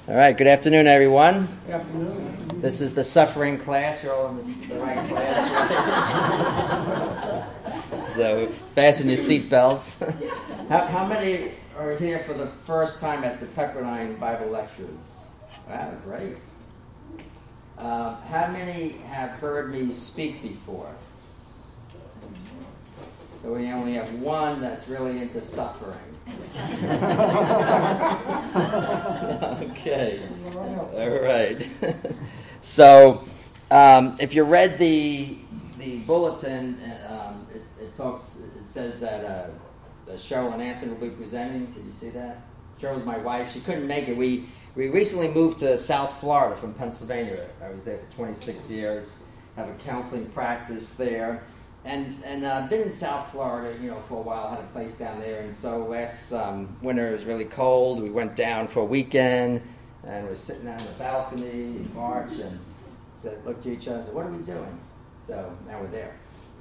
All right, good afternoon, everyone. Good afternoon. This is the suffering class. You're all in the right class, right? So fasten your seatbelts. How many are here for the first time at the Pepperdine Bible Lectures? Wow, great. How many have heard me speak before? So we only have one that's really into suffering. Okay. All right. So, if you read the bulletin, it says that Cheryl and Anthony will be presenting. Did you see that? Cheryl's my wife. She couldn't make it. We recently moved to South Florida from Pennsylvania. I was there for 26 years. Have a counseling practice there. And been in South Florida, for a while. Had a place down there, and so last winter it was really cold. We went down for a weekend, and we're sitting on the balcony in March, and looked at each other and said, "What are we doing?" So now we're there.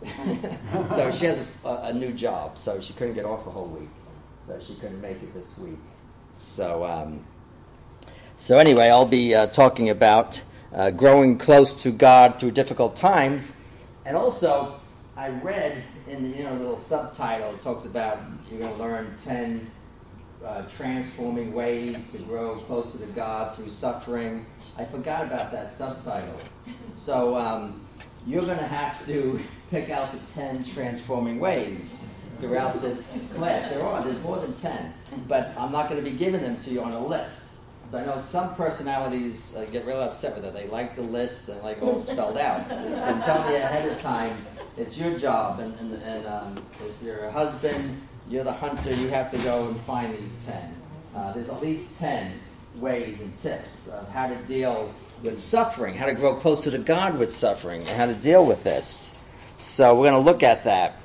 So she has a new job, so she couldn't get off a whole week, so she couldn't make it this week. So anyway, I'll be talking about growing close to God through difficult times, and also. I read in the little subtitle, it talks about you're going to learn 10 transforming ways to grow closer to God through suffering. I forgot about that subtitle. So you're going to have to pick out the 10 transforming ways throughout this class. There's more than 10, but I'm not going to be giving them to you on a list. So I know some personalities get really upset with it. They like the list and like all spelled out. So I'm telling you ahead of time, it's your job, and if you're a husband, you're the hunter, you have to go and find these 10. There's at least 10 ways and tips of how to deal with suffering, how to grow closer to God with suffering, and how to deal with this. So we're going to look at that.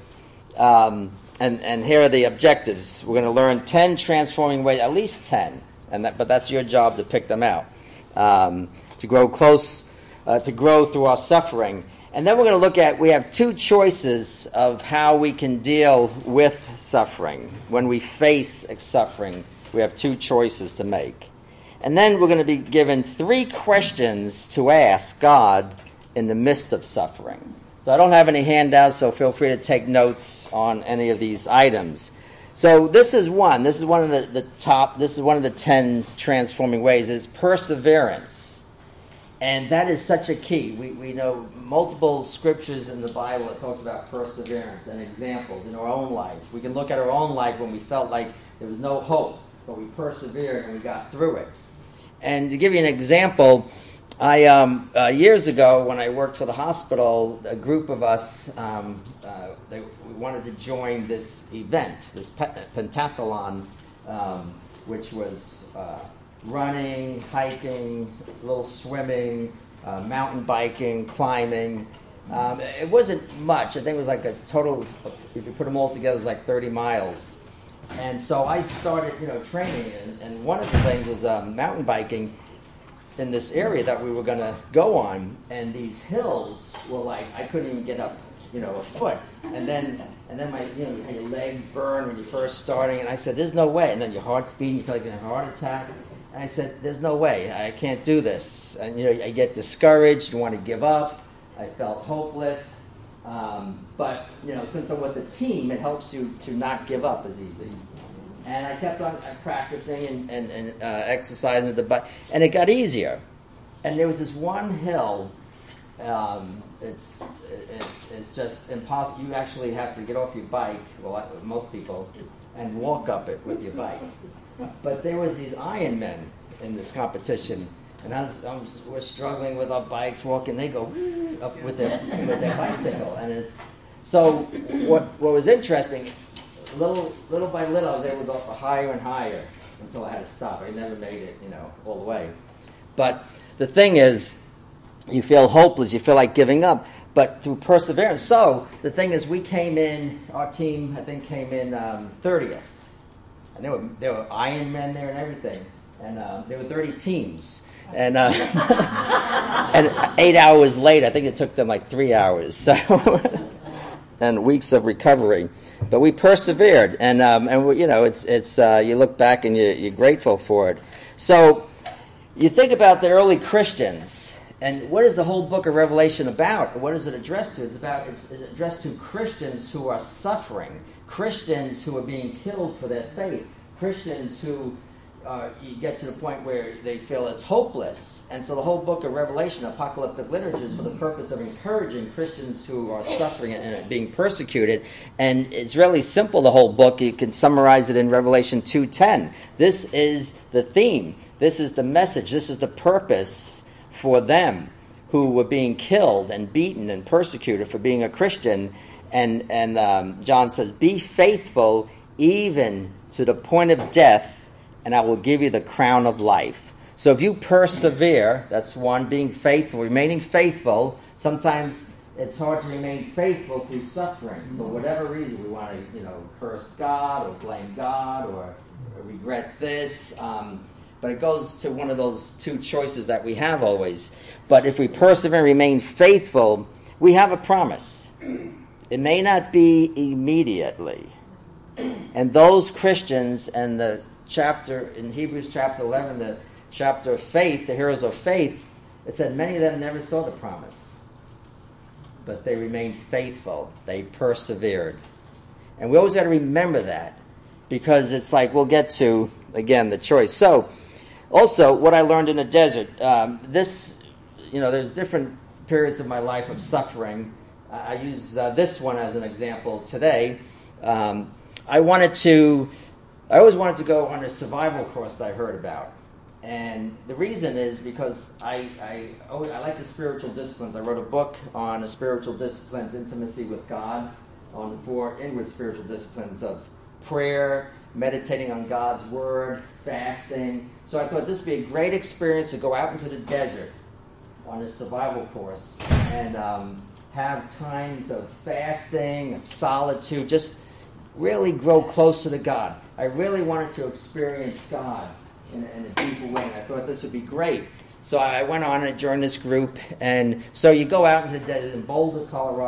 And here are the objectives. We're going to learn 10 transforming ways, at least 10, but that's your job to pick them out, to grow through our suffering. And then we're going to look at, we have two choices of how we can deal with suffering. When we face suffering, we have two choices to make. And then we're going to be given 3 questions to ask God in the midst of suffering. So I don't have any handouts, so feel free to take notes on any of these items. So this is one. This is one of the 10 transforming ways, is perseverance. And that is such a key. We know multiple scriptures in the Bible that talks about perseverance and examples in our own life. We can look at our own life when we felt like there was no hope, but we persevered and we got through it. And to give you an example, I years ago when I worked for the hospital, a group of us we wanted to join this event, this pentathlon, which was running, hiking, a little swimming, mountain biking, climbing. It wasn't much. I think it was like a total, if you put them all together, it was like 30 miles. And so I started, training, and one of the things was mountain biking in this area that we were going to go on, and these hills were like, I couldn't even get up, a foot. And then my, you had your legs burn when you're first starting, and I said, there's no way. And then your heart's beating, you feel like you have a heart attack. And I said, there's no way, I can't do this. And, I get discouraged, you want to give up. I felt hopeless. But, since I'm with a team, it helps you to not give up as easy. And I kept on practicing and exercising with the bike. And it got easier. And there was this one hill, it's just impossible. You actually have to get off your bike, well, most people, and walk up it with your bike. But there was these Ironmen in this competition, and we're struggling with our bikes, walking. They go up with their bicycle, and it's so. What was interesting, little by little, I was able to go up higher and higher until I had to stop. I never made it, all the way. But the thing is, you feel hopeless, you feel like giving up, but through perseverance. So the thing is, our team, I think, came in 30th. And there were Ironmen there and everything. And there were 30 teams. And and 8 hours later, I think it took them like 3 hours. So and weeks of recovery. But we persevered, and we, it's you look back and you're grateful for it. So, You think about the early Christians, and what is the whole book of Revelation about? What is it addressed to? It's addressed to Christians who are suffering, Christians who are being killed for their faith, Christians who you get to the point where they feel it's hopeless. And so the whole book of Revelation, apocalyptic literature, is for the purpose of encouraging Christians who are suffering and being persecuted. And it's really simple, the whole book. You can summarize it in Revelation 2:10. This is the theme. This is the message. This is the purpose for them who were being killed and beaten and persecuted for being a Christian. And John says, be faithful even to the point of death, and I will give you the crown of life. So if you persevere, that's one, being faithful, remaining faithful. Sometimes it's hard to remain faithful through suffering. For whatever reason, we want to, curse God or blame God or regret this. But it goes to one of those two choices that we have always. But if we persevere and remain faithful, we have a promise. It may not be immediately. And those Christians and the chapter in Hebrews chapter 11, the chapter of faith, the heroes of faith, it said many of them never saw the promise. But they remained faithful. They persevered. And we always got to remember that, because it's like we'll get to, again, the choice. So, also, what I learned in the desert, there's different periods of my life of suffering. I use this one as an example today. I always wanted to go on a survival course that I heard about. And the reason is because I like the spiritual disciplines. I wrote a book on the spiritual disciplines, intimacy with God, on the 4 inward spiritual disciplines of prayer, meditating on God's Word, fasting. So I thought this would be a great experience to go out into the desert on a survival course and have times of fasting, of solitude, just really grow closer to God. I really wanted to experience God in a deeper way, and I thought this would be great. So I went on and joined this group, and so you go out into the desert in Boulder,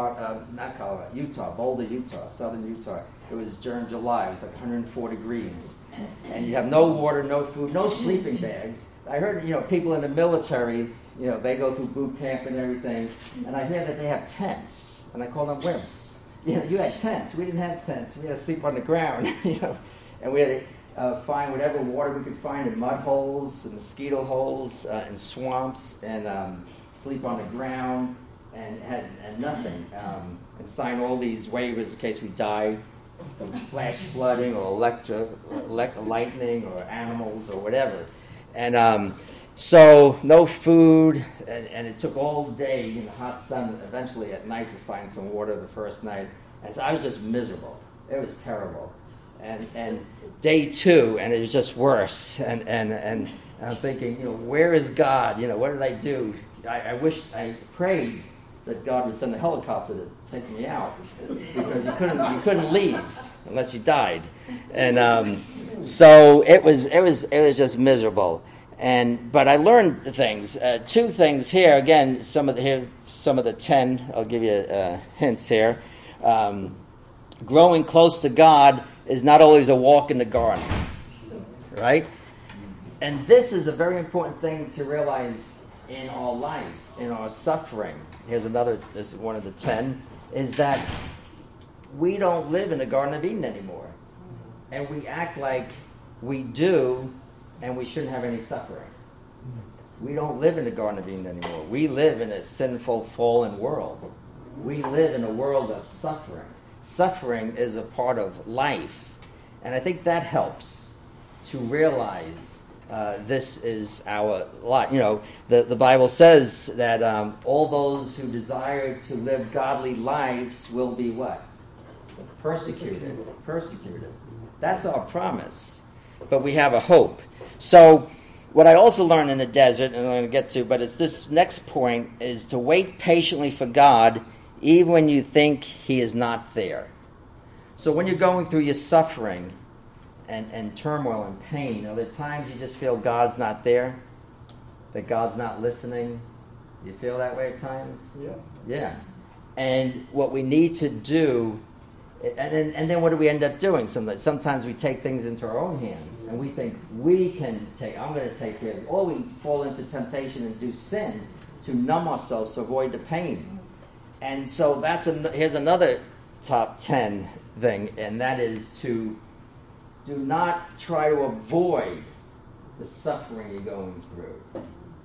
Boulder, Utah, southern Utah. It was during July. It was like 104 degrees. And you have no water, no food, no sleeping bags. I heard, people in the military, they go through boot camp and everything, and I hear that they have tents, and I call them wimps. You had tents. We didn't have tents. We had to sleep on the ground, and we had to find whatever water we could find in mud holes, and mosquito holes, in swamps, and sleep on the ground, and had nothing, and sign all these waivers in case we died of flash flooding or lightning or animals or whatever. And so no food, and it took all day in the hot sun, eventually at night to find some water the first night. And so I was just miserable. It was terrible. And day 2, and it was just worse. And I'm thinking, where is God? What did I do? I prayed that God would send a helicopter to take me out, because you couldn't leave unless you died. And so it was just miserable. But I learned things. 2 things here. Again, some of the 10. I'll give you hints here. Growing close to God is not always a walk in the garden, right? And this is a very important thing to realize in our lives, in our suffering. Here's another. This is one of the 10. Is that we don't live in the Garden of Eden anymore, and we act like we do. And we shouldn't have any suffering. We don't live in the Garden of Eden anymore. We live in a sinful, fallen world. We live in a world of suffering. Suffering is a part of life. And I think that helps to realize this is our life. The Bible says that all those who desire to live godly lives will be what? Persecuted. That's our promise. But we have a hope. So what I also learned in the desert, and I'm going to get to, but it's this next point, is to wait patiently for God even when you think He is not there. So when you're going through your suffering and turmoil and pain, are there times you just feel God's not there? That God's not listening? You feel that way at times? Yeah. Yeah. And what we need to do And then what do we end up doing? Sometimes we take things into our own hands, and we think we can I'm going to take care of it. Or we fall into temptation and do sin to numb ourselves, to avoid the pain. And so here's another top 10 thing, and that is to do not try to avoid the suffering you're going through,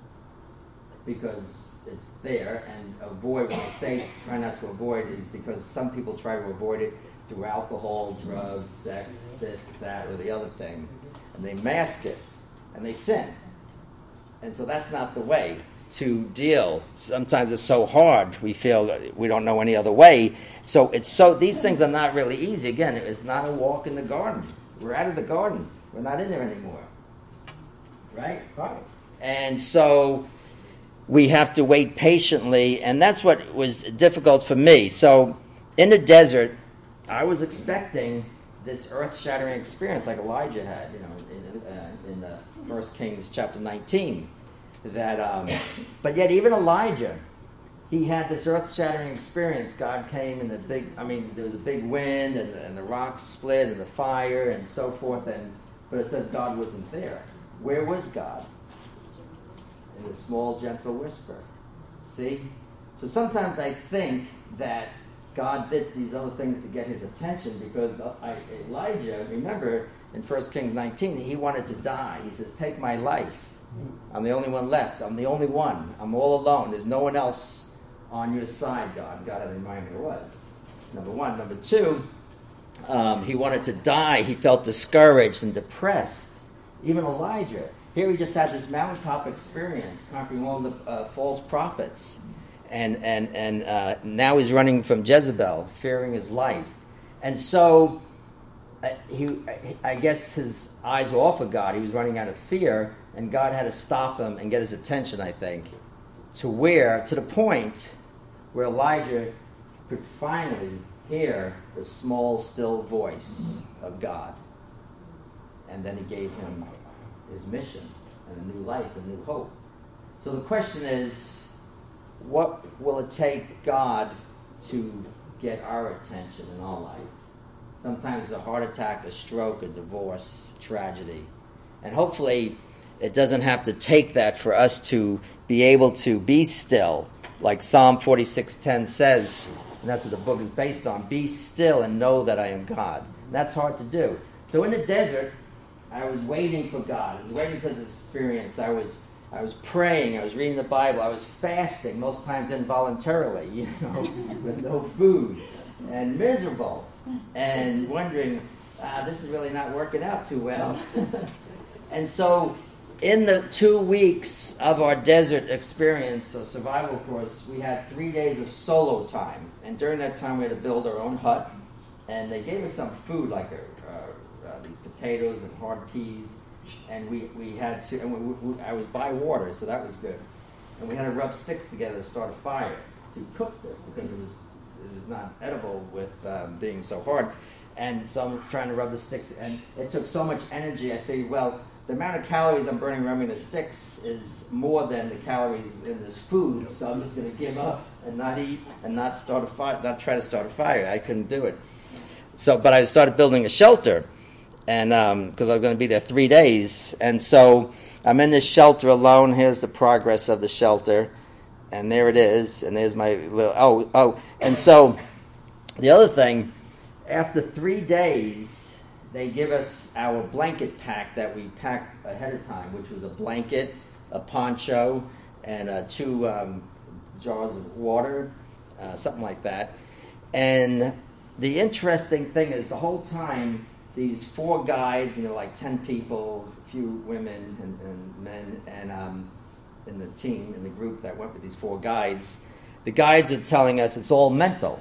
because it's there. And avoid, when I say try not to avoid, is because some people try to avoid it through alcohol, drugs, sex, this, that, or the other thing, and they mask it and they sin. And so that's not the way to deal. Sometimes it's so hard, we feel that we don't know any other way. So these things are not really easy. Again, it's not a walk in the garden. We're out of the garden. We're not in there anymore. Right? And so we have to wait patiently, and that's what was difficult for me. So in the desert, I was expecting this earth-shattering experience like Elijah had, in 1 Kings chapter 19. But yet even Elijah, he had this earth-shattering experience. God came in there was a big wind, and the rocks split, and the fire, and so forth. But it says God wasn't there. Where was God? In a small, gentle whisper. See? So sometimes I think that God did these other things to get his attention, because Elijah, remember, in 1 Kings 19, he wanted to die. He says, take my life. I'm the only one left. I'm the only one. I'm all alone. There's no one else on your side, God. God had to remind me there was. Number one. Number two, he wanted to die. He felt discouraged and depressed. Even Elijah. Here he just had this mountaintop experience, conquering all the false prophets. And now he's running from Jezebel, fearing his life. And so I guess his eyes were off of God. He was running out of fear, and God had to stop him and get his attention, I think, to the point where Elijah could finally hear the small, still voice of God. And then he gave him his mission and a new life, a new hope. So the question is, what will it take God to get our attention in our life? Sometimes it's a heart attack, a stroke, a divorce, tragedy. And hopefully it doesn't have to take that for us to be able to be still. Like Psalm 46:10 says, and that's what the book is based on, be still and know that I am God. And that's hard to do. So in the desert, I was waiting for God. I was waiting for this experience. I was praying. I was reading the Bible. I was fasting, most times involuntarily, with no food, and miserable, and wondering, this is really not working out too well. And so in the 2 weeks of our desert experience, or survival course, we had 3 days of solo time. And during that time, we had to build our own hut. And they gave us some food, like these potatoes and hard peas. And we had to, and I was by water, so that was good. And we had to rub sticks together to start a fire to cook this, because it was not edible with being so hard. And so I'm trying to rub the sticks, and it took so much energy. I figured, well, the amount of calories I'm burning rubbing the sticks is more than the calories in this food, so I'm just going to give up and not eat and not start a fire, not try to start a fire. I couldn't do it. So, but I started building a shelter, and because I was going to be there 3 days, and so I'm in this shelter alone. Here's the progress of the shelter, and there it is, and there's my little and so the other thing, after 3 days, they give us our blanket pack that we packed ahead of time, which was a blanket, a poncho, and 2 jars of water, something like that. And the interesting thing is, the whole time, these 4 guides, like 10 people, a few women and men, and in the team, in the group that went with these 4 guides, the guides are telling us it's all mental.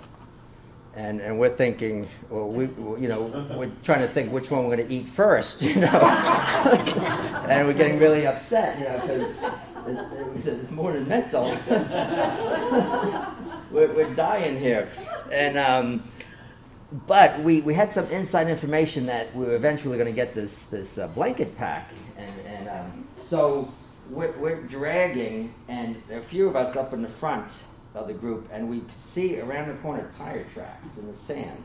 And we're thinking, well, we're trying to think which one we're going to eat first, and we're getting really upset, because it's more than mental. we're dying here, and but we had some inside information that we were eventually going to get this blanket pack, and so we're dragging, and there are a few of us up in the front of the group, and we see around the corner tire tracks in the sand.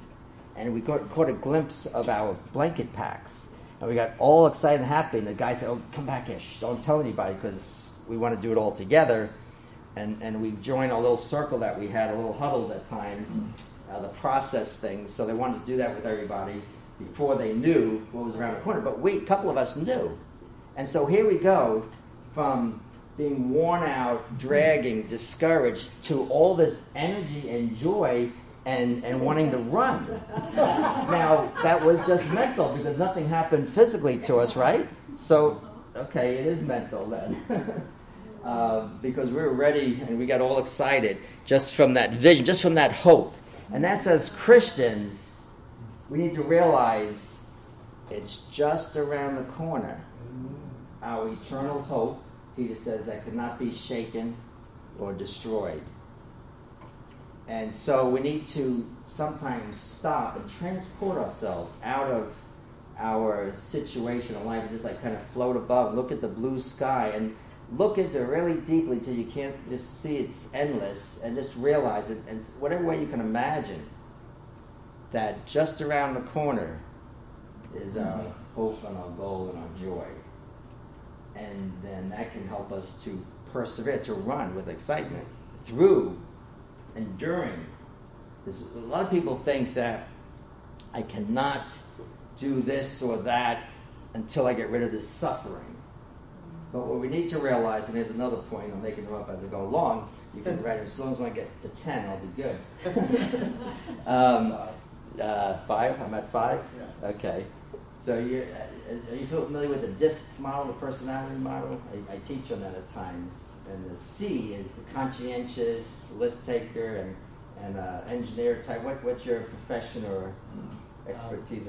and we caught a glimpse of our blanket packs. And we got all excited and happy, and the guy said, "Oh, come back here. Shh, don't tell anybody, because we want to do it all together." And we joined a little circle that we had, a little huddles at times, to process things. So they wanted to do that with everybody before they knew what was around the corner. But a couple of us knew. And so here we go from being worn out, dragging, discouraged, to all this energy and joy and wanting to run. Now, that was just mental, because nothing happened physically to us, right? So, okay, it is mental then. Because we were ready and we got all excited just from that vision, just from that hope. And that's, as Christians, we need to realize it's just around the corner. Our eternal hope, Peter says, that could not be shaken or destroyed. And so we need to sometimes stop and transport ourselves out of our situation in life and just like kind of float above, look at the blue sky and look into it really deeply till you can't just see it's endless, and just realize it, and whatever way you can imagine that just around the corner is our hope and our goal and our joy. And then that can help us to persevere, to run with excitement through, enduring. A lot of people think that I cannot do this or that until I get rid of this suffering. But what we need to realize, and here's another point, I'm making them up as I go along, you can write it, as long as I get to 10, I'll be good. 5? I'm at 5? Yeah. Okay. So are you familiar with the DISC model, the personality model? I teach on that at times. And the C is the conscientious, list taker, and engineer type. What's your profession or expertise?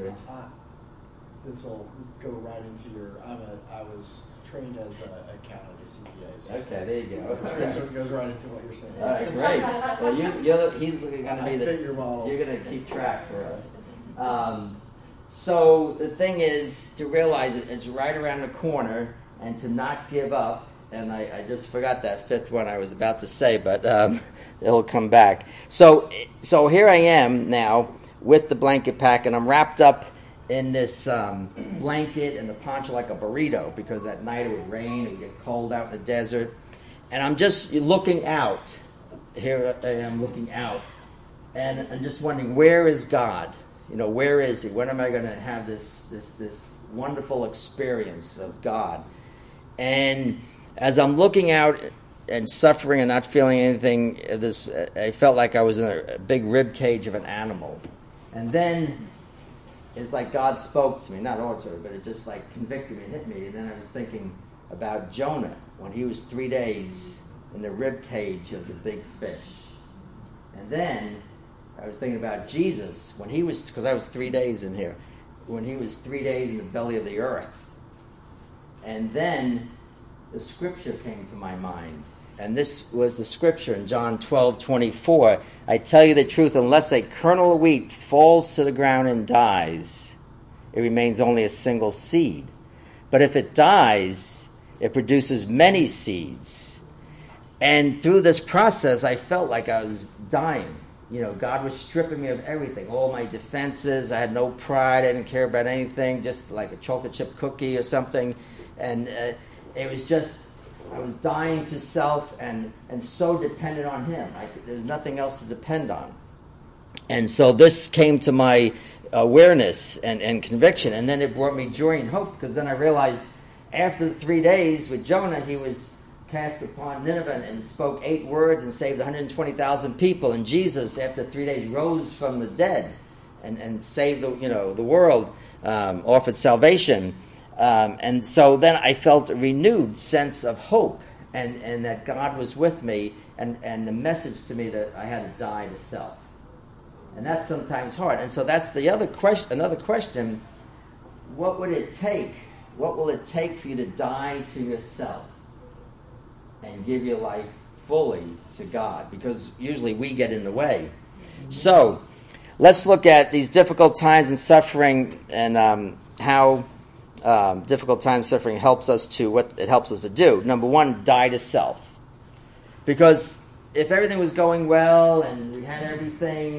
This will go right into your. I was trained as an accountant at CPA. So okay, there you go. It goes right into what you're saying. All right, great. Well, he's going to be your model. You're going to keep track for us. So the thing is to realize it's right around the corner and to not give up. And I just forgot that fifth one I was about to say, but it'll come back. So here I am now with the blanket pack, and I'm wrapped up in this blanket and the poncho like a burrito, because at night it would rain, it would get cold out in the desert. And I'm just looking out. Here I am looking out. And I'm just wondering, where is God? Where is He? When am I going to have this wonderful experience of God? And as I'm looking out and suffering and not feeling anything, I felt like I was in a big rib cage of an animal. And then it's like God spoke to me, not auditory, but it just like convicted me and hit me. And then I was thinking about Jonah when he was 3 days in the rib cage of the big fish. And then I was thinking about Jesus when he was, because I was 3 days in here, when he was 3 days in the belly of the earth. And then the scripture came to my mind. And this was the scripture in John 12:24. I tell you the truth, unless a kernel of wheat falls to the ground and dies, it remains only a single seed. But if it dies, it produces many seeds. And through this process, I felt like I was dying. God was stripping me of everything, all my defenses. I had no pride. I didn't care about anything, just like a chocolate chip cookie or something. And it was just, I was dying to self and so dependent on Him. There's nothing else to depend on. And so this came to my awareness and conviction. And then it brought me joy and hope, because then I realized after the 3 days with Jonah, he was cast upon Nineveh and spoke 8 words and saved 120,000 people. And Jesus, after 3 days, rose from the dead and saved the world, offered salvation. And so then I felt a renewed sense of hope and that God was with me and the message to me that I had to die to self. And that's sometimes hard. And so that's the other question. Another question, what would it take? What will it take for you to die to yourself and give your life fully to God? Because usually we get in the way. So let's look at these difficult times and suffering and how difficult times suffering helps us to what it helps us to do. Number one, die to self. Because if everything was going well and we had everything,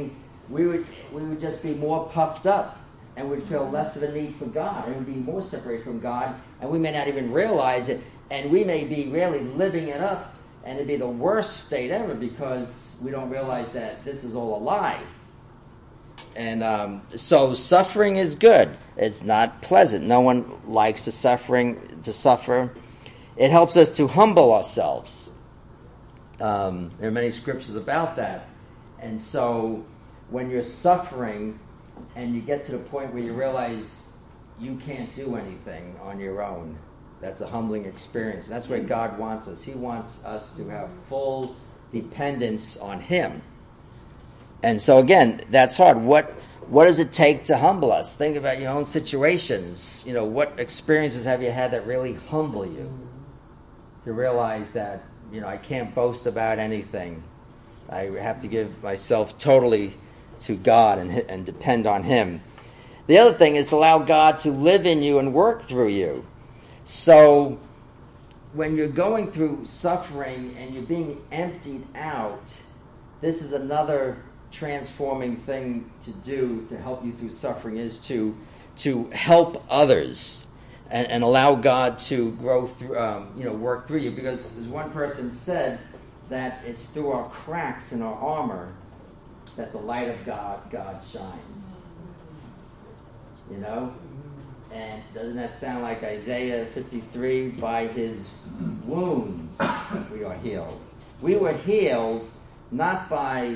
we would just be more puffed up, and we'd feel less of a need for God, and we'd be more separated from God, and we may not even realize it, and we may be really living it up, and it'd be the worst state ever because we don't realize that this is all a lie. And so suffering is good. It's not pleasant. No one likes to suffer. It helps us to humble ourselves. There are many scriptures about that. And so when you're suffering and you get to the point where you realize you can't do anything on your own, that's a humbling experience. And that's where God wants us. He wants us to have full dependence on Him. And so again, that's hard. What does it take to humble us? Think about your own situations. You know, what experiences have you had that really humble you? To realize that, you know, I can't boast about anything. I have to give myself totally to God and depend on Him. The other thing is to allow God to live in you and work through you. So when you're going through suffering and you're being emptied out, this is another transforming thing to do to help you through suffering, is to help others and allow God to grow through, work through you. Because as one person said, that it's through our cracks in our armor that the light of God shines. You know? And doesn't that sound like Isaiah 53? By His wounds we are healed. We were healed not by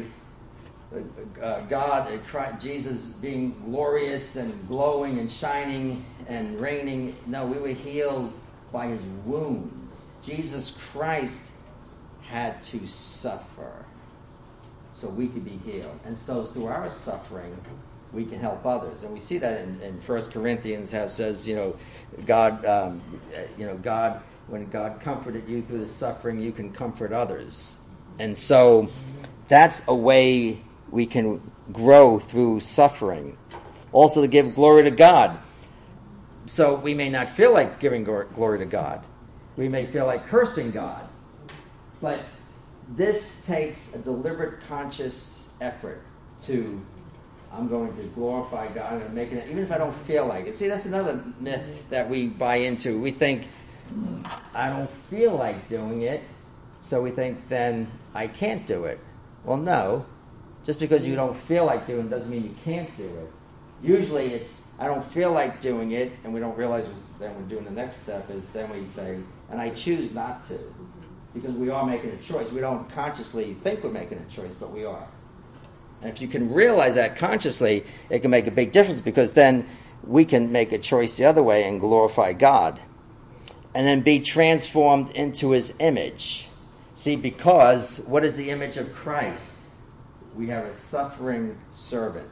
God, Jesus being glorious and glowing and shining and reigning. No, we were healed by His wounds. Jesus Christ had to suffer so we could be healed. And so through our suffering, we can help others. And we see that in 1 Corinthians, how it says, God, God, when God comforted you through the suffering, you can comfort others. And so that's a way we can grow through suffering. Also to give glory to God. So we may not feel like giving glory to God. We may feel like cursing God. But this takes a deliberate, conscious effort to, I'm going to glorify God. I'm going to make it, even if I don't feel like it. See, that's another myth that we buy into. We think, I don't feel like doing it, so we think then I can't do it. Well, no. Just because you don't feel like doing it doesn't mean you can't do it. Usually it's, I don't feel like doing it, and we don't realize then we're doing the next step is then we say, and I choose not to. Because we are making a choice. We don't consciously think we're making a choice, but we are. And if you can realize that consciously, it can make a big difference, because then we can make a choice the other way and glorify God. And then be transformed into His image. See, because what is the image of Christ? We have a suffering servant.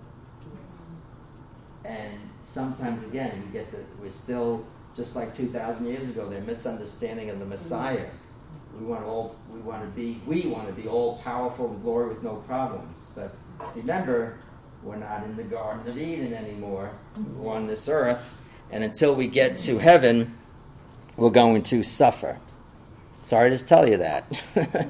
And sometimes, again, we're still, just like 2,000 years ago, their misunderstanding of the Messiah. We want to be all powerful and glory with no problems. But remember, we're not in the Garden of Eden anymore. We're on this earth, and until we get to heaven, we're going to suffer. Sorry to tell you that.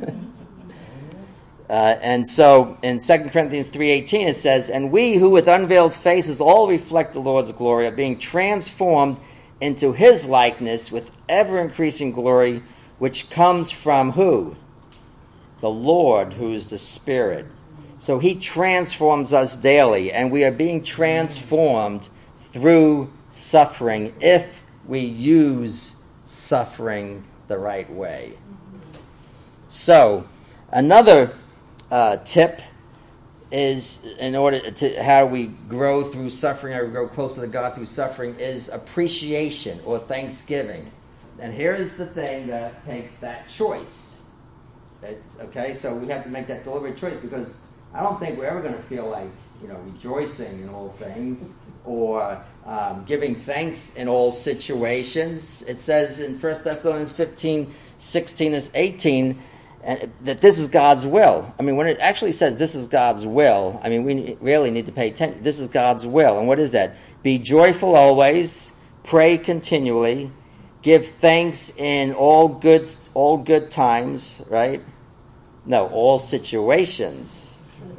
And so in 2 Corinthians 3:18 it says, "And we who with unveiled faces all reflect the Lord's glory are being transformed into His likeness with ever-increasing glory, which comes from" who? The Lord, who is the Spirit. So He transforms us daily, and we are being transformed through suffering if we use suffering the right way. So another tip is, in order to how we grow through suffering, or grow closer to God through suffering, is appreciation or thanksgiving. And here's the thing that takes that choice. Okay, so we have to make that deliberate choice, because I don't think we're ever going to feel like, rejoicing in all things or giving thanks in all situations. It says in 1 Thessalonians 15:16-18 that this is God's will. I mean, when it actually says this is God's will, I mean, we really need to pay attention. This is God's will. And what is that? Be joyful always, pray continually, give thanks in all good times, right? No, all situations.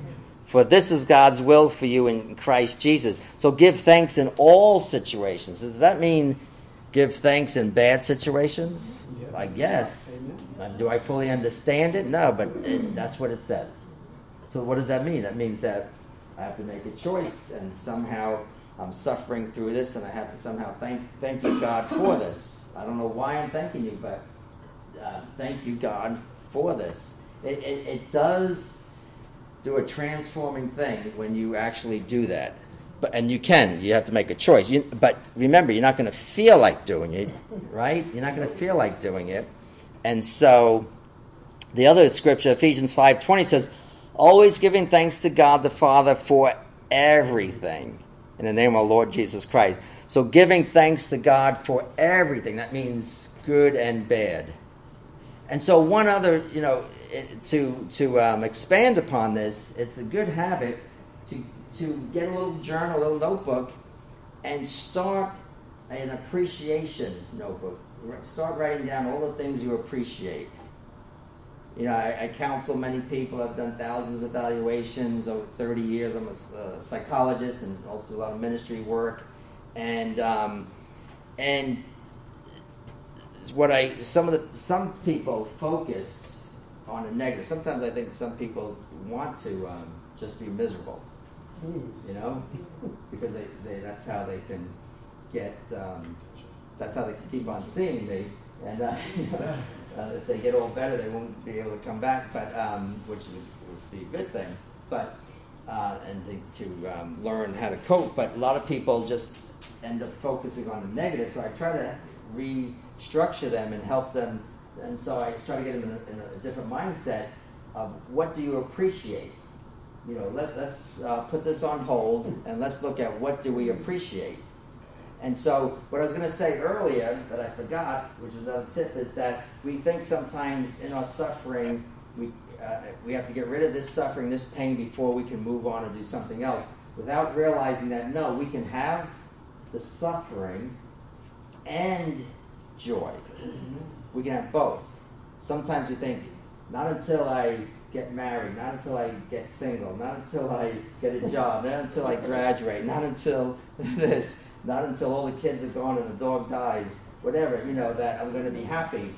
For this is God's will for you in Christ Jesus. So give thanks in all situations. Does that mean give thanks in bad situations? Yes. I guess. Amen. Do I fully understand it? No, but that's what it says. So what does that mean? That means that I have to make a choice, and somehow I'm suffering through this, and I have to somehow thank you, God, for this. I don't know why I'm thanking you, but thank you, God, for this. It does do a transforming thing when you actually do that. And you have to make a choice. But remember, you're not going to feel like doing it, right? You're not going to feel like doing it. And so the other scripture, Ephesians 5:20, says, always giving thanks to God the Father for everything in the name of our Lord Jesus Christ. So giving thanks to God for everything, that means good and bad. And so one other, to expand upon this, it's a good habit to get a little journal, a little notebook, and start an appreciation notebook. Start writing down all the things you appreciate. I counsel many people. I've done thousands of evaluations over 30 years. I'm a psychologist and also do a lot of ministry work. And some people focus on the negative. Sometimes I think some people want to just be miserable, because they that's how they can get. That's how they can keep on seeing me. And if they get all better, they won't be able to come back. But which would be a good thing. But and to learn how to cope. But a lot of people just end up focusing on the negative. So I try to restructure them and help them. And so I try to get them in a different mindset of what do you appreciate. Let's put this on hold and let's look at what do we appreciate. And so what I was going to say earlier that I forgot, which is another tip, is that we think sometimes in our suffering we have to get rid of this suffering, this pain, before we can move on and do something else, without realizing that, no, we can have the suffering and joy. We can have both. Sometimes we think, not until I get married, not until I get single, not until I get a job, not until I graduate, not until this, not until all the kids are gone and the dog dies, whatever, that I'm going to be happy.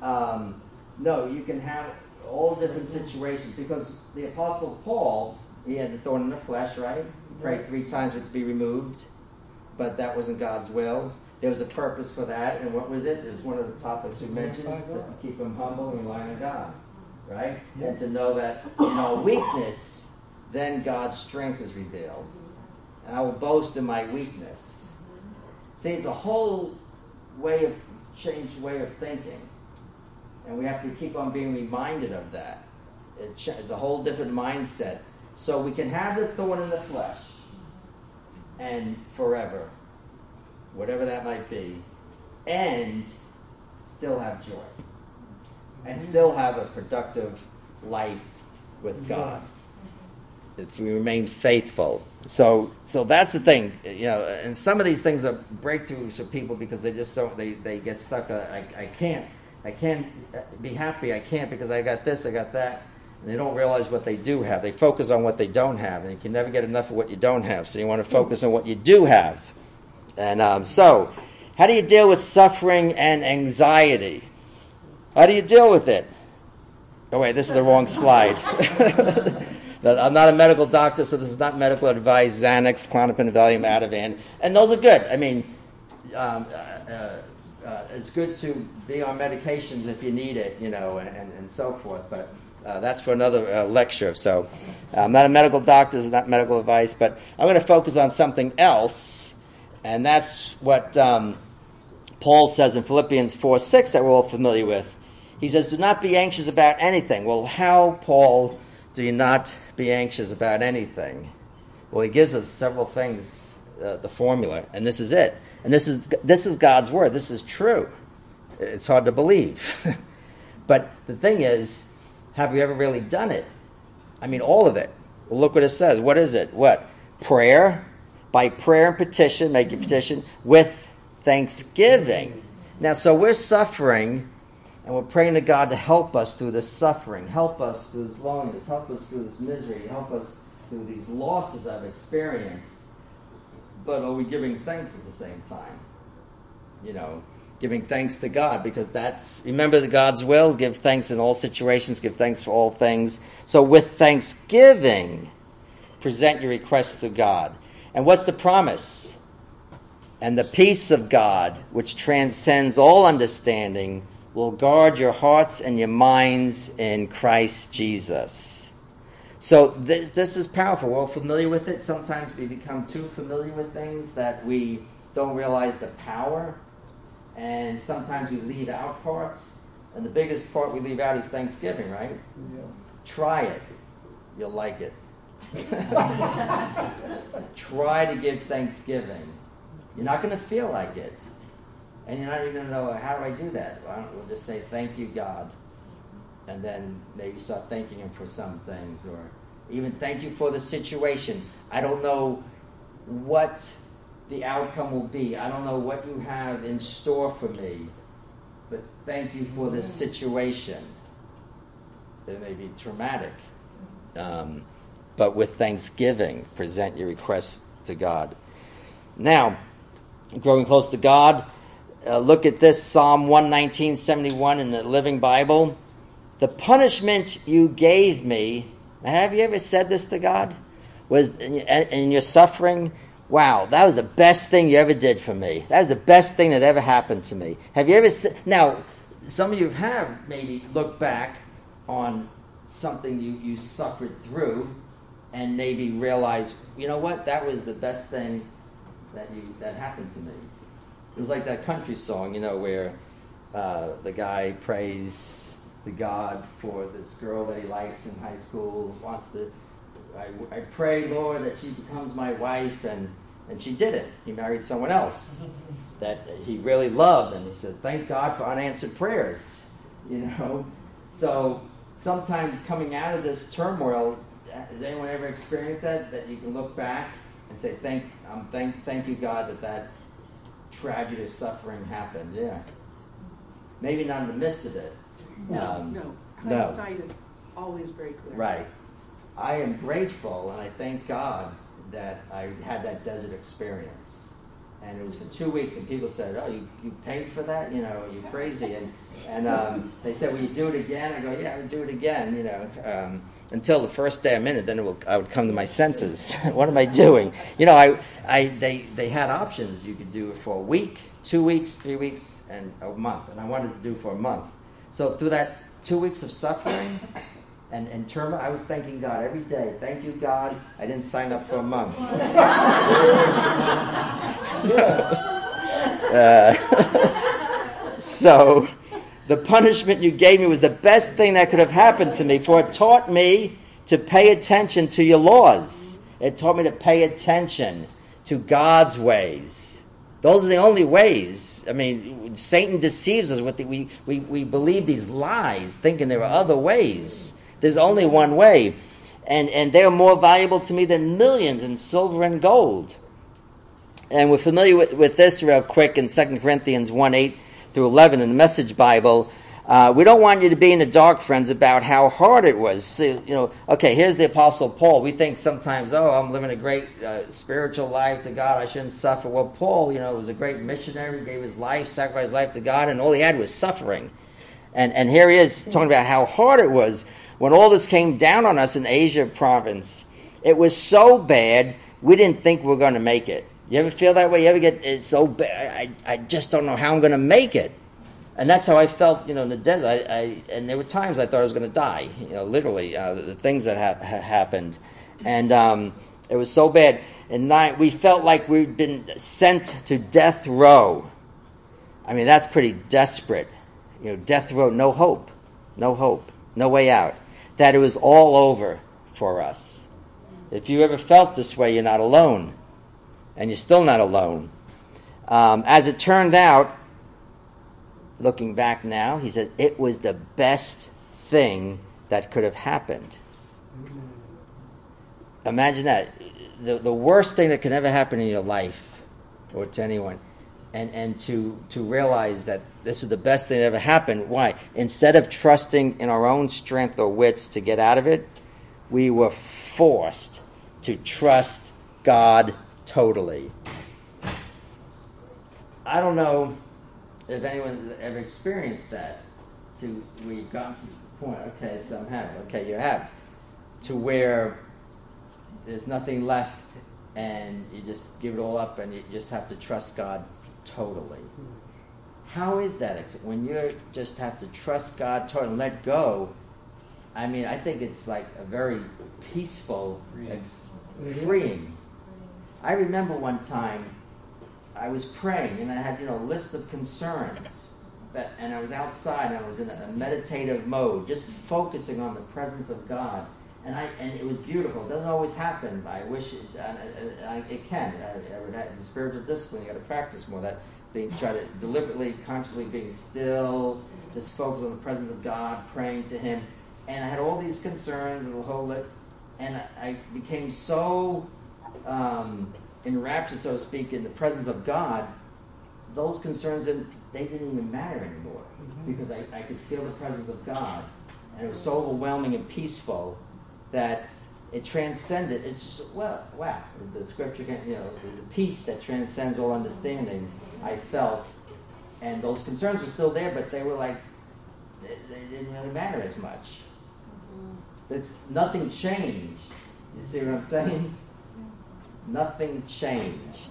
No, you can have all different situations, because the Apostle Paul, he had the thorn in the flesh, right? He prayed 3 times for it to be removed, but that wasn't God's will. There was a purpose for that, and what was it? It was one of the topics we mentioned, to keep him humble and rely on God, right? And to know that in our weakness, then God's strength is revealed. And I will boast in my weakness. See, it's a whole changed way of thinking. And we have to keep on being reminded of that. It's a whole different mindset. So we can have the thorn in the flesh, and forever, whatever that might be, and still have joy. And still have a productive life with God. If we remain faithful. So that's the thing, and some of these things are breakthroughs for people because they just don't, they get stuck. I can't be happy. I can't because I got this, I got that. And they don't realize what they do have. They focus on what they don't have, and you can never get enough of what you don't have. So you want to focus on what you do have. And so, how do you deal with suffering and anxiety? How do you deal with it? Oh wait, this is the wrong slide. I'm not a medical doctor, so this is not medical advice. Xanax, Klonopin, Valium, Ativan, and those are good. I mean, it's good to be on medications if you need it, and so forth. But that's for another lecture. So I'm not a medical doctor. This is not medical advice. But I'm going to focus on something else, and that's what Paul says in Philippians 4:6 that we're all familiar with. He says, "Do not be anxious about anything." Well, how, Paul, do you not be anxious about anything? Well, he gives us several things, the formula, and this is it. And this is God's word. This is true. It's hard to believe. But the thing is, have we ever really done it? I mean, all of it. Well, look what it says. What is it? What? Prayer. By prayer and petition, make your petition, with thanksgiving. Now, so we're suffering, and we're praying to God to help us through this suffering, help us through this loneliness, help us through this misery, help us through these losses I've experienced, but are we giving thanks at the same time? You know, giving thanks to God, because remember God's will, give thanks in all situations, give thanks for all things. So with thanksgiving, present your requests to God. And what's the promise? And the peace of God, which transcends all understanding, will guard your hearts and your minds in Christ Jesus. So this is powerful. We're all familiar with it. Sometimes we become too familiar with things that we don't realize the power. And sometimes we leave out parts. And the biggest part we leave out is Thanksgiving, right? Yes. Try it. You'll like it. Try to give Thanksgiving. You're not going to feel like it. And you're not even going to know, how do I do that? Well, we'll just say, thank you, God. And then maybe start thanking him for some things. Or even thank you for the situation. I don't know what the outcome will be. I don't know what you have in store for me. But thank you for this situation. It may be traumatic. But with thanksgiving, present your requests to God. Now, growing close to God, look at this, Psalm 119:71 in the Living Bible. The punishment you gave me, have you ever said this to God? Was in your suffering, wow, that was the best thing you ever did for me. That was the best thing that ever happened to me. Have you ever said, now, some of you have maybe looked back on something you suffered through and maybe realize, you know what, that was the best thing that happened to me. It was like that country song, you know, where the guy prays to God for this girl that he likes in high school, I pray, Lord, that she becomes my wife, and she didn't. He married someone else that he really loved, and he said, thank God for unanswered prayers, you know. So sometimes coming out of this turmoil, has anyone ever experienced that you can look back and say, thank you, God, that tragedy of suffering happened? Yeah. Maybe not in the midst of it. No. Hindsight is always very clear. Right. I am grateful, and I thank God that I had that desert experience. And it was for 2 weeks, and people said, oh, you paid for that? You know, you're crazy. And they said, will you do it again? I go, yeah, I would do it again, you know. Until the first day I'm in it, then I would come to my senses. What am I doing? You know, they had options. You could do it for a week, 2 weeks, 3 weeks, and a month. And I wanted to do it for a month. So through that 2 weeks of suffering and turmoil, I was thanking God every day. Thank you, God. I didn't sign up for a month. So the punishment you gave me was the best thing that could have happened to me, for it taught me to pay attention to your laws. It taught me to pay attention to God's ways. Those are the only ways. I mean, Satan deceives us. We believe these lies, thinking there are other ways. There's only one way. And they're more valuable to me than millions in silver and gold. And we're familiar with this real quick in 2 Corinthians 1:8 through 11 in the Message Bible. We don't want you to be in the dark, friends, about how hard it was. So, you know, okay, here's the Apostle Paul. We think sometimes, I'm living a great spiritual life to God. I shouldn't suffer. Well, Paul, you know, was a great missionary, gave his life, sacrificed his life to God, and all he had was suffering. And here he is talking about how hard it was when all this came down on us in Asia province. It was so bad, we didn't think we were going to make it. You ever feel that way? You ever get, it's so bad, I just don't know how I'm going to make it. And that's how I felt, you know, in the desert. And there were times I thought I was going to die, you know, literally, the things that happened. And it was so bad. And we felt like we'd been sent to death row. I mean, that's pretty desperate. You know, death row, no hope, no way out. That it was all over for us. If you ever felt this way, you're not alone. And you're still not alone. As it turned out, looking back now, he said, it was the best thing that could have happened. Imagine that. The worst thing that can ever happen in your life, or to anyone, and to realize that this is the best thing that ever happened. Why? Instead of trusting in our own strength or wits to get out of it, we were forced to trust God totally. I don't know if anyone ever experienced that. We've gotten to the point, okay, some have, okay, you have, to where there's nothing left and you just give it all up and you just have to trust God totally. How is that? When you just have to trust God totally and let go, I mean, I think it's like a very peaceful, freeing. I remember one time I was praying and I had, a list of concerns. And I was outside and I was in a meditative mode, just focusing on the presence of God. And it was beautiful. It doesn't always happen. I wish it can. It's a spiritual discipline. You got to practice more. That try to deliberately, consciously being still, just focus on the presence of God, praying to Him. And I had all these concerns and the whole lit, and I became so enraptured, so to speak, in the presence of God. Those concerns, they didn't even matter anymore because I could feel the presence of God, and it was so overwhelming and peaceful that it transcended. It's just, wow, the scripture, the peace that transcends all understanding. I felt, and those concerns were still there, but they were like, they didn't really matter as much. Nothing changed. You see what I'm saying? Nothing changed.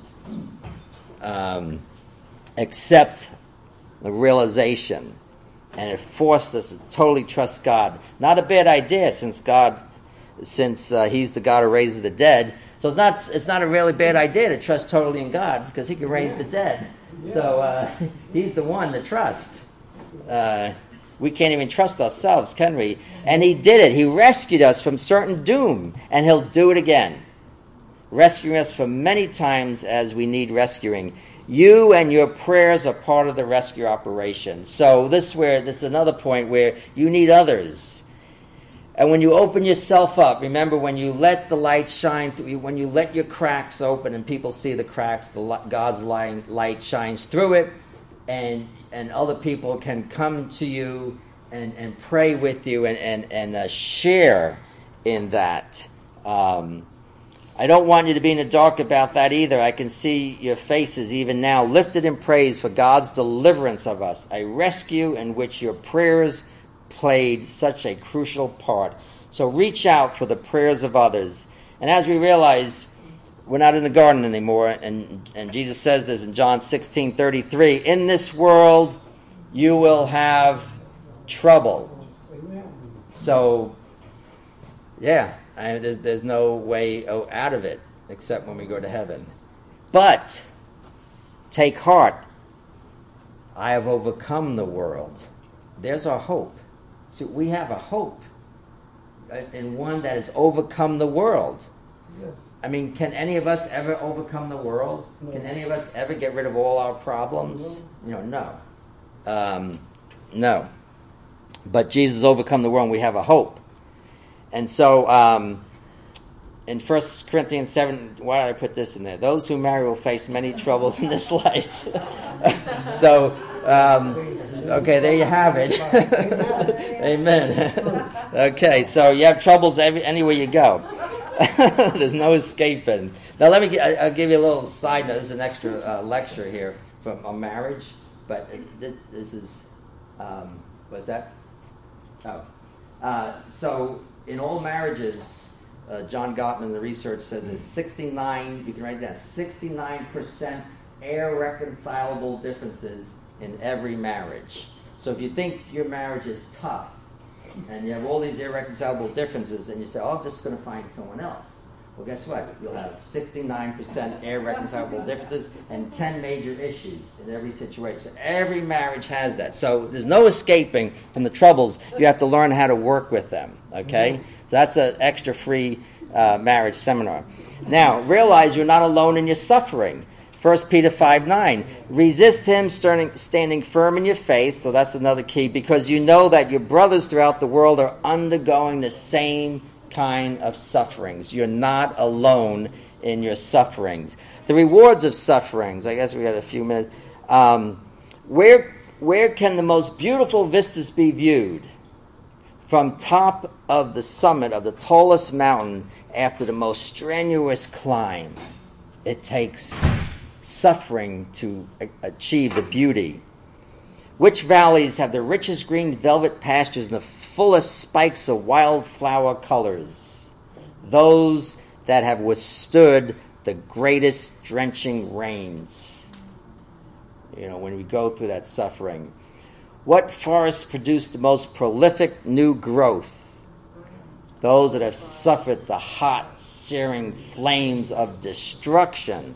Except the realization. And it forced us to totally trust God. Not a bad idea since He's the God who raises the dead. So it's not a really bad idea to trust totally in God because He can raise the dead. Yeah. So He's the one to trust. We can't even trust ourselves, can we? And He did it. He rescued us from certain doom, and He'll do it again. Rescuing us from many times as we need rescuing. You and your prayers are part of the rescue operation. So this is another point where you need others. And when you open yourself up, remember when you let the light shine through, when you let your cracks open and people see the cracks, God's light shines through it, and other people can come to you and pray with you and share in that. I don't want you to be in the dark about that either. I can see your faces even now lifted in praise for God's deliverance of us, a rescue in which your prayers played such a crucial part. So reach out for the prayers of others. And as we realize, we're not in the garden anymore, and Jesus says this in John 16:33, in this world you will have trouble. So, yeah. And there's no way out of it except when we go to heaven. But take heart. I have overcome the world. There's our hope. See, we have a hope in one that has overcome the world. Yes. I mean, can any of us ever overcome the world? No. Can any of us ever get rid of all our problems? No. No. But Jesus overcome the world, and we have a hope. And so, in 1 Corinthians 7, why did I put this in there? Those who marry will face many troubles in this life. So, okay, there you have it. Amen. Okay, so you have troubles anywhere you go. There's no escaping. Now, I'll give you a little side note. This is an extra lecture here on marriage, but this is, what's that? So, in all marriages, John Gottman, the research says there's 69, you can write down, 69% irreconcilable differences in every marriage. So if you think your marriage is tough, and you have all these irreconcilable differences, and you say, I'm just going to find someone else. Well, guess what? You'll have 69% irreconcilable differences and 10 major issues in every situation. Every marriage has that. So there's no escaping from the troubles. You have to learn how to work with them. Okay? So that's an extra free marriage seminar. Now, realize you're not alone in your suffering. 1 Peter 5:9. Resist him standing firm in your faith. So that's another key, because you know that your brothers throughout the world are undergoing the same kind of sufferings. You're not alone in your sufferings. The rewards of sufferings. I guess we got a few minutes. Where can the most beautiful vistas be viewed? From top of the summit of the tallest mountain, after the most strenuous climb, it takes suffering to achieve the beauty. Which valleys have the richest green velvet pastures and the fullest spikes of wildflower colors? Those that have withstood the greatest drenching rains. When we go through that suffering. What forests produce the most prolific new growth? Those that have suffered the hot, searing flames of destruction.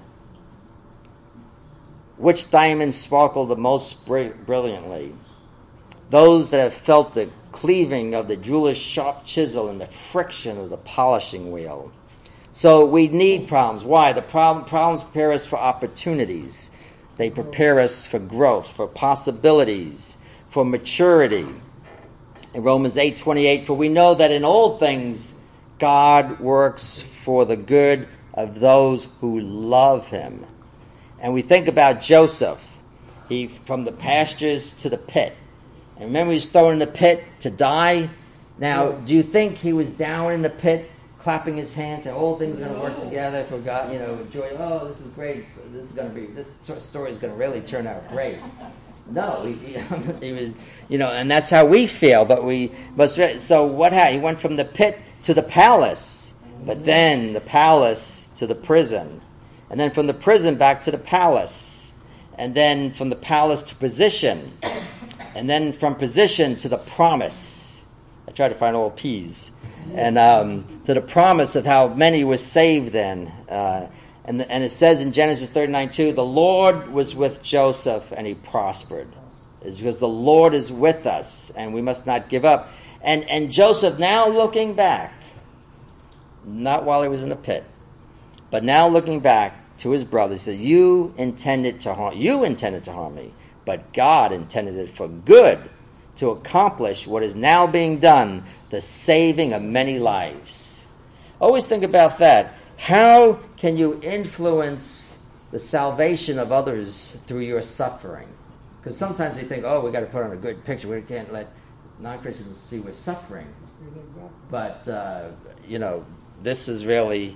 Which diamonds sparkle the most brilliantly? Those that have felt the cleaving of the jeweler's sharp chisel and the friction of the polishing wheel. So we need problems. Why? The problems prepare us for opportunities. They prepare us for growth, for possibilities, for maturity. In Romans 8:28, for we know that in all things God works for the good of those who love him. And we think about Joseph. He from the pastures to the pit. And remember he was thrown in the pit to die? Now, do you think he was down in the pit clapping his hands and all things are going to work together for God, joy, oh, this is great, this story is going to really turn out great. No, he was, and that's how we feel, but we must, so what happened? He went from the pit to the palace, but then the palace to the prison, and then from the prison back to the palace, and then from the palace to position, and then from position to the promise. I tried to find all P's. And to the promise of how many were saved then. And it says in Genesis 39:2, the Lord was with Joseph and he prospered. It's because the Lord is with us and we must not give up. And Joseph now looking back, not while he was in the pit, but now looking back to his brother, he said, you intended to harm me, but God intended it for good, to accomplish what is now being done, the saving of many lives. Always think about that. How can you influence the salvation of others through your suffering? Because sometimes we think, we got to put on a good picture. We can't let non-Christians see we're suffering. But, this is really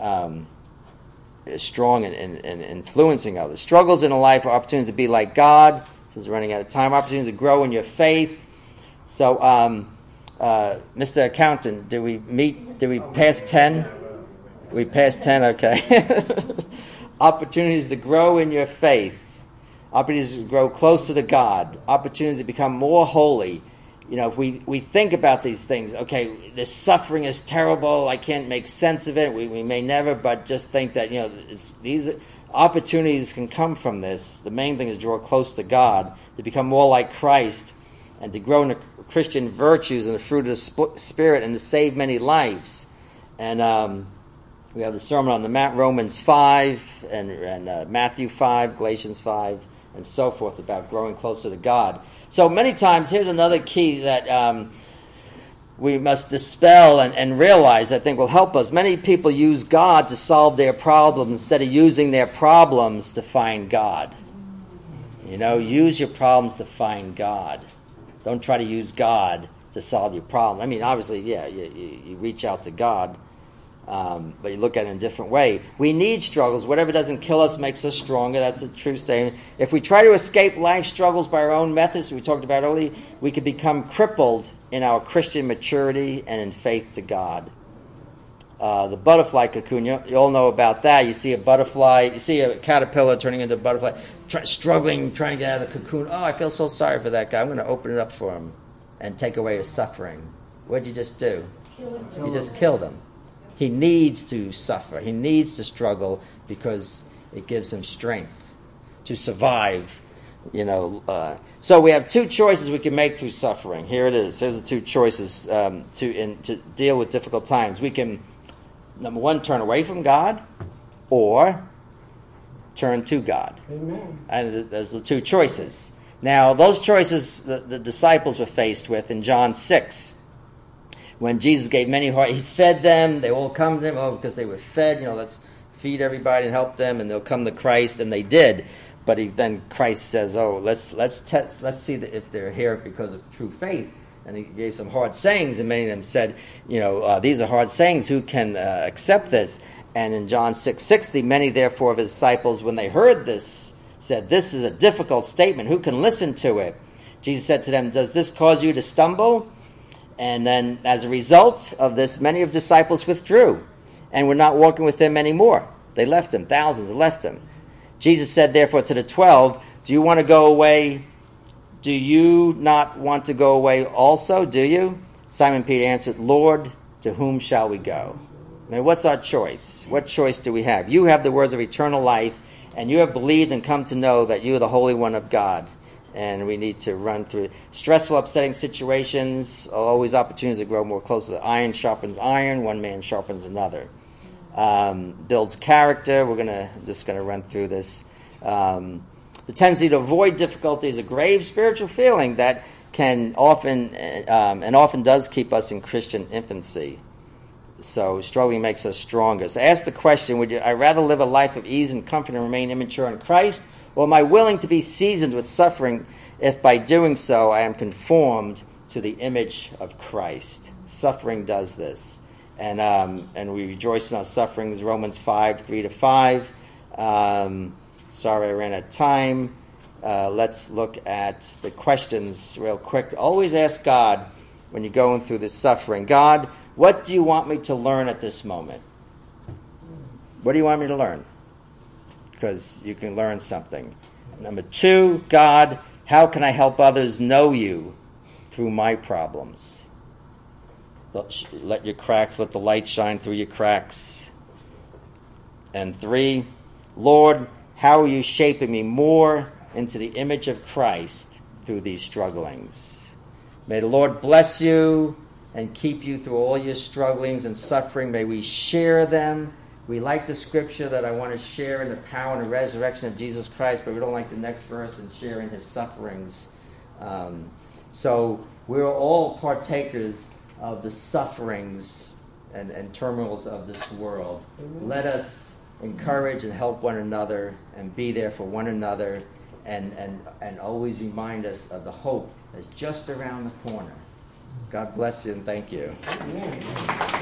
strong in influencing others. Struggles in a life are opportunities to be like God. This is running out of time. Opportunities to grow in your faith. So, Mr. Accountant, did we pass 10? We passed 10, okay. Opportunities to grow in your faith. Opportunities to grow closer to God. Opportunities to become more holy. If we think about these things, okay, this suffering is terrible. I can't make sense of it. We may never, but just think that, these opportunities can come from this. The main thing is to draw close to God, to become more like Christ, and to grow in the Christian virtues and the fruit of the Spirit, and to save many lives. And we have the Sermon on the Mount, Romans 5, and Matthew 5, Galatians 5, and so forth, about growing closer to God. So many times, here's another key that we must dispel and realize that I think will help us. Many people use God to solve their problems instead of using their problems to find God. Use your problems to find God. Don't try to use God to solve your problem. I mean, obviously, you reach out to God, but you look at it in a different way. We need struggles. Whatever doesn't kill us makes us stronger. That's a true statement. If we try to escape life struggles by our own methods, we talked about earlier, we could become crippled in our Christian maturity and in faith to God. The butterfly cocoon, you all know about that. You see a butterfly, you see a caterpillar turning into a butterfly, struggling, trying to get out of the cocoon. Oh, I feel so sorry for that guy. I'm going to open it up for him and take away his suffering. What did you just do? You just killed him. He needs to suffer. He needs to struggle because it gives him strength to survive. So we have two choices we can make through suffering. Here it is. Here's the two choices to deal with difficult times. We can, number one, turn away from God, or turn to God. Amen. And there's the two choices. Now, those choices the disciples were faced with in John 6. When Jesus gave many heart, he fed them. They all come to him, because they were fed. Let's feed everybody and help them, and they'll come to Christ, and they did. But then Christ says, let's see if they're here because of true faith. And he gave some hard sayings, and many of them said, these are hard sayings. Who can accept this? And in John 6:60, many therefore of his disciples, when they heard this, said, this is a difficult statement. Who can listen to it? Jesus said to them, does this cause you to stumble? And then as a result of this, many of the disciples withdrew and were not walking with him anymore. They left him. Thousands left him. Jesus said, therefore, to the 12, do you want to go away? Do you not want to go away also? Do you? Simon Peter answered, Lord, to whom shall we go? Now, what's our choice? What choice do we have? You have the words of eternal life, and you have believed and come to know that you are the Holy One of God. And we need to run through stressful, upsetting situations, always opportunities to grow more closely. Iron sharpens iron, one man sharpens another. Builds character. Just going to run through this. The tendency to avoid difficulty is a grave spiritual feeling that can often and often does keep us in Christian infancy. So struggling makes us stronger. So ask the question, would I rather live a life of ease and comfort and remain immature in Christ, or am I willing to be seasoned with suffering if by doing so I am conformed to the image of Christ? Suffering does this. And we rejoice in our sufferings, Romans 5:3-5. Sorry I ran out of time. Let's look at the questions real quick. Always ask God when you're going through this suffering, God, what do you want me to learn at this moment? What do you want me to learn? Because you can learn something. Number 2, God, how can I help others know you through my problems? Let the light shine through your cracks. And 3, Lord, how are you shaping me more into the image of Christ through these strugglings? May the Lord bless you and keep you through all your strugglings and suffering. May we share them. We like the scripture that I want to share in the power and the resurrection of Jesus Christ, but we don't like the next verse and sharing his sufferings. So we're all partakers of the sufferings and turmoils of this world. Let us encourage and help one another and be there for one another and always remind us of the hope that's just around the corner. God bless you and thank you. Amen.